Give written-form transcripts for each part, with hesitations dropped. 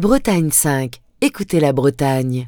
Bretagne 5. Écoutez la Bretagne.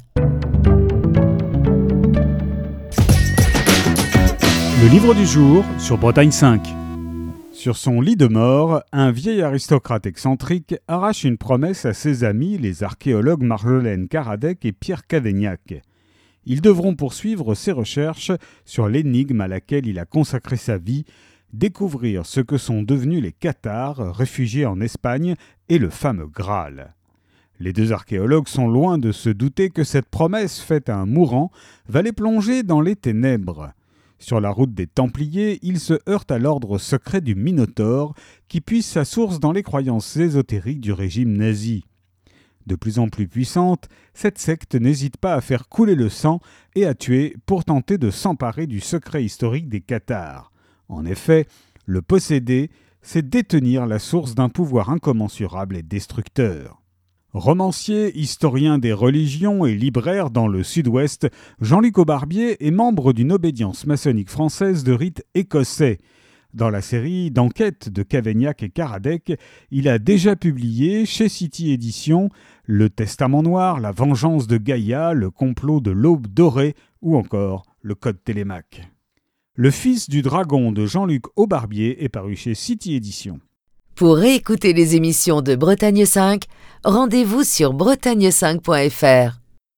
Le livre du jour sur Bretagne 5. Sur son lit de mort, un vieil aristocrate excentrique arrache une promesse à ses amis, les archéologues Marjolaine Caradec et Pierre Cavaignac. Ils devront poursuivre ses recherches sur l'énigme à laquelle il a consacré sa vie, découvrir ce que sont devenus les cathares, réfugiés en Espagne, et le fameux Graal. Les deux archéologues sont loin de se douter que cette promesse faite à un mourant va les plonger dans les ténèbres. Sur la route des Templiers, ils se heurtent à l'ordre secret du Minotaure, qui puise sa source dans les croyances ésotériques du régime nazi. De plus en plus puissante, cette secte n'hésite pas à faire couler le sang et à tuer pour tenter de s'emparer du secret historique des cathares. En effet, le posséder, c'est détenir la source d'un pouvoir incommensurable et destructeur. Romancier, historien des religions et libraire dans le sud-ouest, Jean-Luc Aubarbier est membre d'une obédience maçonnique française de rite écossais. Dans la série d'enquêtes de Cavaignac et Caradec, il a déjà publié chez City Éditions Le Testament Noir, La Vengeance de Gaïa, Le Complot de l'Aube Dorée ou encore Le Code Télémaque. Le Fils du Dragon de Jean-Luc Aubarbier est paru chez City Éditions. Pour réécouter les émissions de Bretagne 5, rendez-vous sur bretagne5.fr.